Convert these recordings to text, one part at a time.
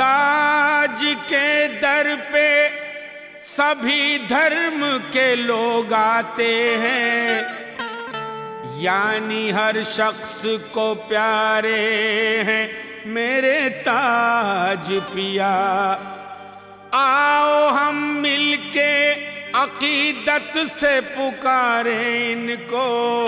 ताज के दर पे सभी धर्म के लोग आते हैं, यानी हर शख्स को प्यारे हैं मेरे ताज पिया। आओ हम मिलके अकीदत से पुकारे इनको,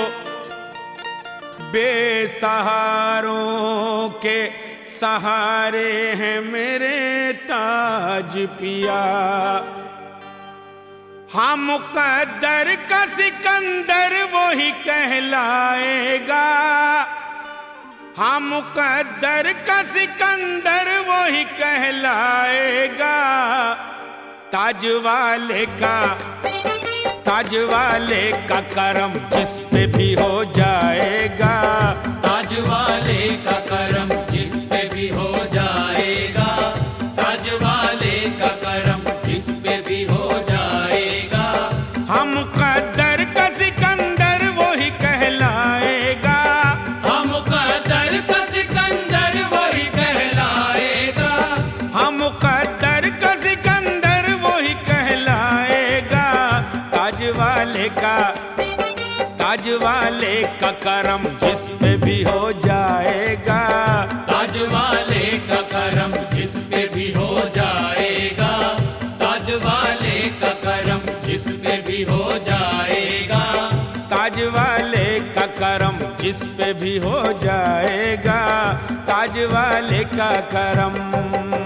बेसहारों के सहारे हैं मेरे ताज पिया। हम मुक़द्दर का सिकंदर वो ही कहलाएगा, हम मुक़द्दर का सिकंदर वो ही कहलाएगा। ताज वाले का करम जिस पे भी हो जाएगा, ताज वाले का करम जिस पे भी हो जाएगा, ताज वाले का करम जिस पे भी हो जाएगा। हम मुक़द्दर का सिकंदर वो ही कहलाएगा, हम मुक़द्दर का सिकंदर वो ही कहलाएगा, हम मुक़द्दर का सिकंदर वो ही कहलाएगा। ताज वाले का करम जिस पे भी हो जाएगा, ताज वाले का करम जिस पे भी हो जाएगा, ताज वाले का करम जिस पे भी हो जाएगा, ताज वाले का करम जिस पे भी हो जाएगा, ताज वाले का करम।